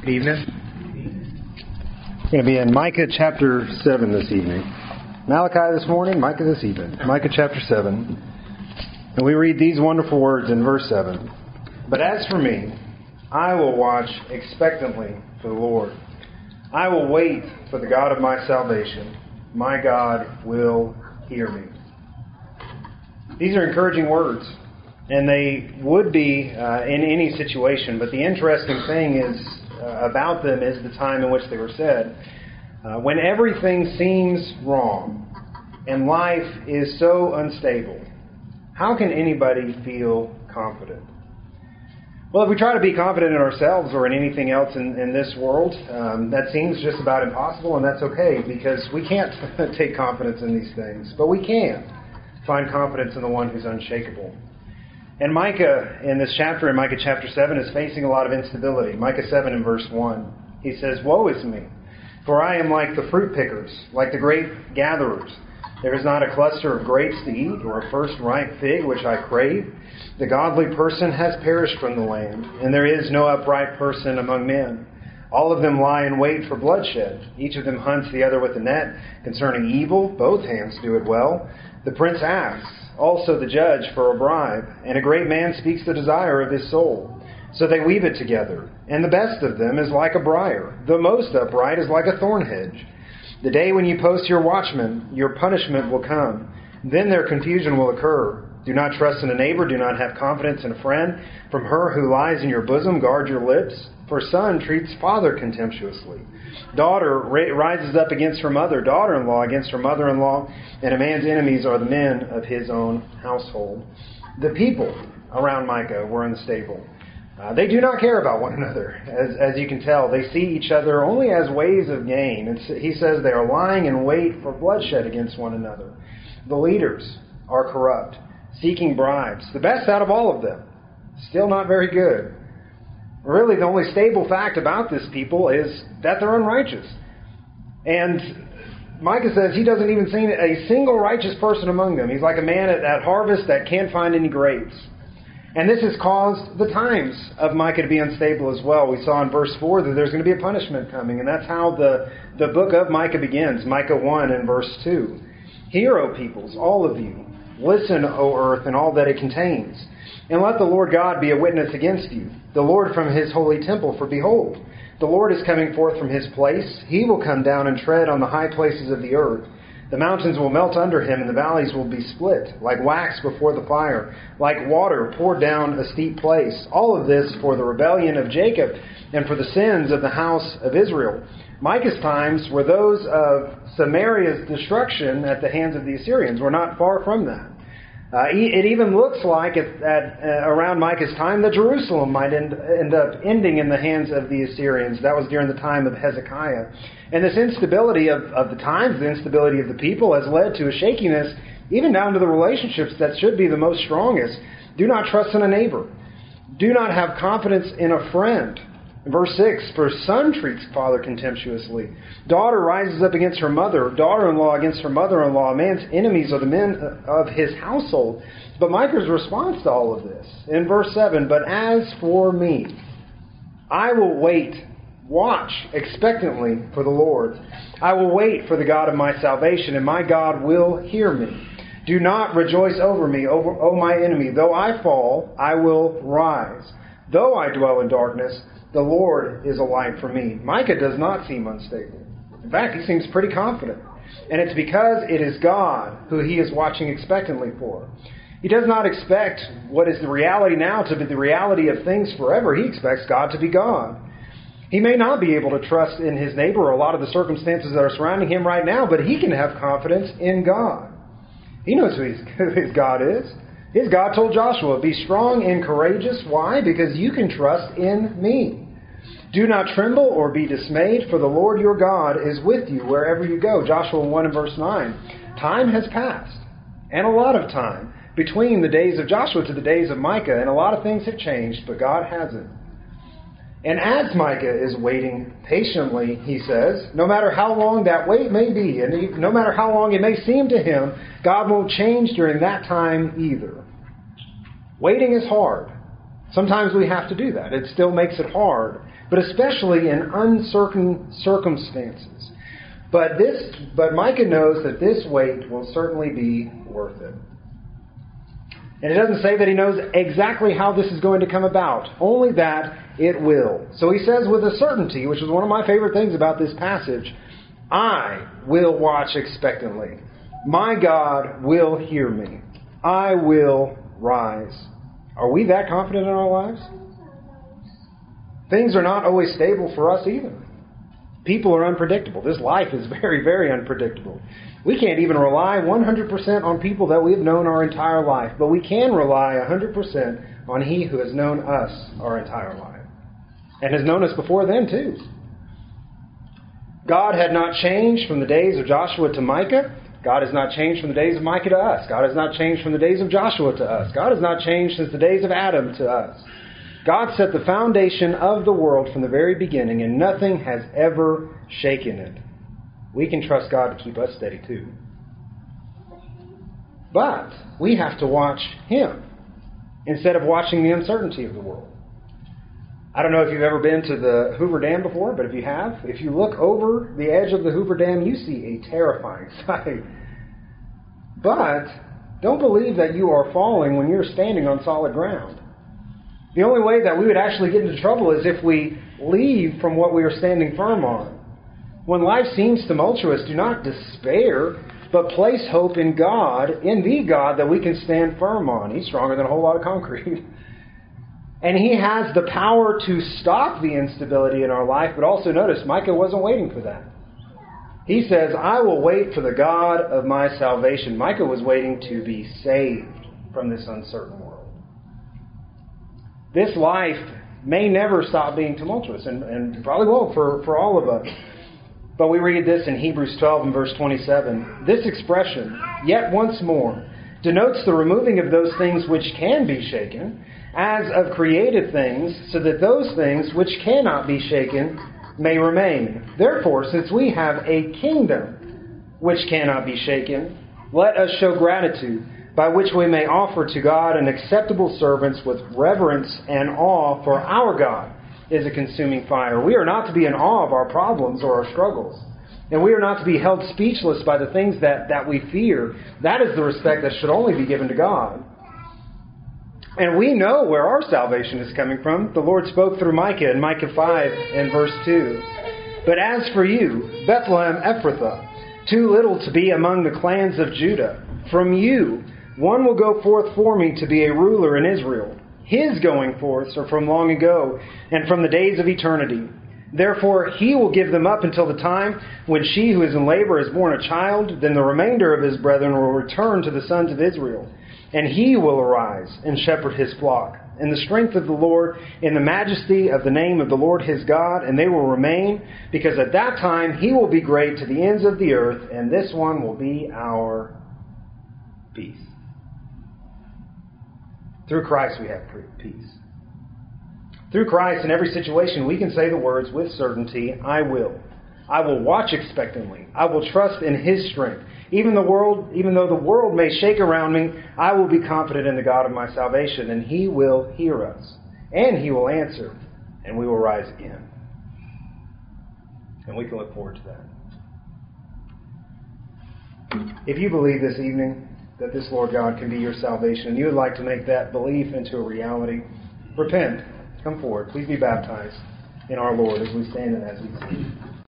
Good evening. We're going to be in Micah chapter 7 this evening. Malachi this morning, Micah this evening. Micah chapter 7. And we read these wonderful words in verse 7. But as for me, I will watch expectantly for the Lord. I will wait for the God of my salvation. My God will hear me. These are encouraging words. And they would be in any situation. But the interesting thing is about them is the time in which they were said. When everything seems wrong and life is so unstable, how can anybody feel confident? Well, if we try to be confident in ourselves or in anything else in this world, that seems just about impossible, and that's okay because we can't take confidence in these things. But we can find confidence in the one who's unshakable. And Micah, in this chapter, in Micah chapter 7, is facing a lot of instability. Micah 7 in verse 1, he says, "Woe is me, for I am like the fruit pickers, like the grape gatherers. There is not a cluster of grapes to eat, or a first ripe fig which I crave. The godly person has perished from the land, and there is no upright person among men. All of them lie in wait for bloodshed. Each of them hunts the other with a net. Concerning evil, both hands do it well. The prince asks, also the judge, for a bribe, and a great man speaks the desire of his soul. So they weave it together, and the best of them is like a briar. The most upright is like a thorn hedge. The day when you post your watchmen, your punishment will come. Then their confusion will occur. Do not trust in a neighbor. Do not have confidence in a friend. From her who lies in your bosom, guard your lips. For son treats father contemptuously. Daughter rises up against her mother. Daughter-in-law against her mother-in-law. And a man's enemies are the men of his own household." The people around Micah were unstable. They do not care about one another, as you can tell. They see each other only as ways of gain. And he says they are lying in wait for bloodshed against one another. The leaders are corrupt, seeking bribes. The best out of all of them. Still not very good. Really, the only stable fact about this people is that they're unrighteous. And Micah says he doesn't even see a single righteous person among them. He's like a man at harvest that can't find any grapes. And this has caused the times of Micah to be unstable as well. We saw in verse 4 that there's going to be a punishment coming. And that's how the book of Micah begins. Micah 1 and verse 2. "Hear, O peoples, all of you. Listen, O earth, and all that it contains. And let the Lord God be a witness against you, the Lord from his holy temple. For behold, the Lord is coming forth from his place. He will come down and tread on the high places of the earth. The mountains will melt under him, and the valleys will be split, like wax before the fire, like water poured down a steep place. All of this for the rebellion of Jacob and for the sins of the house of Israel." Micah's times were those of Samaria's destruction at the hands of the Assyrians. We're not far from that. It even looks like around Micah's time that Jerusalem might end up ending in the hands of the Assyrians. That was during the time of Hezekiah. And this instability of the times, the instability of the people, has led to a shakiness, even down to the relationships that should be the most strongest. Do not trust in a neighbor. Do not have confidence in a friend. Verse 6, "For son treats father contemptuously. Daughter rises up against her mother. Daughter-in-law against her mother-in-law. A man's enemies are the men of his household." But Micah's response to all of this, in verse 7, "But as for me, I will wait, watch expectantly for the Lord. I will wait for the God of my salvation, and my God will hear me. Do not rejoice over me, O my enemy. Though I fall, I will rise. Though I dwell in darkness, the Lord is a light for me." Micah does not seem unstable. In fact, he seems pretty confident. And it's because it is God who he is watching expectantly for. He does not expect what is the reality now to be the reality of things forever. He expects God to be God. He may not be able to trust in his neighbor or a lot of the circumstances that are surrounding him right now, but he can have confidence in God. He knows who his God is. His God told Joshua, "Be strong and courageous." Why? Because you can trust in me. "Do not tremble or be dismayed, for the Lord your God is with you wherever you go." Joshua 1 and verse 9. Time has passed, and a lot of time, between the days of Joshua to the days of Micah, and a lot of things have changed, but God hasn't. And as Micah is waiting patiently, he says, no matter how long that wait may be, and no matter how long it may seem to him, God won't change during that time either. Waiting is hard. Sometimes we have to do that. It still makes it hard but especially in uncertain circumstances. But Micah knows that this wait will certainly be worth it. And it doesn't say that he knows exactly how this is going to come about, only that it will. So he says with a certainty, which is one of my favorite things about this passage, I will watch expectantly. My God will hear me. I will rise. Are we that confident in our lives? Things are not always stable for us either. People are unpredictable. This life is very, very unpredictable. We can't even rely 100% on people that we have known our entire life, but we can rely 100% on He who has known us our entire life and has known us before then too. God had not changed from the days of Joshua to Micah. God has not changed from the days of Micah to us. God has not changed from the days of Joshua to us. God has not changed since the days of Adam to us. God set the foundation of the world from the very beginning, and nothing has ever shaken it. We can trust God to keep us steady too. But we have to watch Him instead of watching the uncertainty of the world. I don't know if you've ever been to the Hoover Dam before, but if you have, if you look over the edge of the Hoover Dam, you see a terrifying sight. But don't believe that you are falling when you're standing on solid ground. The only way that we would actually get into trouble is if we leave from what we are standing firm on. When life seems tumultuous, do not despair, but place hope in God, in the God that we can stand firm on. He's stronger than a whole lot of concrete. And He has the power to stop the instability in our life, but also notice, Micah wasn't waiting for that. He says, I will wait for the God of my salvation. Micah was waiting to be saved from this uncertain world. This life may never stop being tumultuous, and probably won't for all of us. But we read this in Hebrews 12 and verse 27. This expression, yet once more, denotes the removing of those things which can be shaken, as of created things, so that those things which cannot be shaken may remain. Therefore, since we have a kingdom which cannot be shaken, let us show gratitude, by which we may offer to God an acceptable service with reverence and awe, for our God is a consuming fire. We are not to be in awe of our problems or our struggles. And we are not to be held speechless by the things that we fear. That is the respect that should only be given to God. And we know where our salvation is coming from. The Lord spoke through Micah in Micah 5 and verse 2. But as for you, Bethlehem Ephrathah, too little to be among the clans of Judah, from you one will go forth for me to be a ruler in Israel. His going forths are from long ago, and from the days of eternity. Therefore He will give them up until the time when she who is in labor has borne a child. Then the remainder of His brethren will return to the sons of Israel. And He will arise and shepherd His flock in the strength of the Lord, in the majesty of the name of the Lord His God. And they will remain, because at that time He will be great to the ends of the earth, and this one will be our peace. Through Christ we have peace. Through Christ, in every situation, we can say the words with certainty, I will. I will watch expectantly. I will trust in His strength. Even though the world may shake around me, I will be confident in the God of my salvation, and He will hear us. And He will answer, and we will rise again. And we can look forward to that. If you believe this evening that this Lord God can be your salvation, and you would like to make that belief into a reality, repent. Come forward. Please be baptized in our Lord as we stand and as we sing.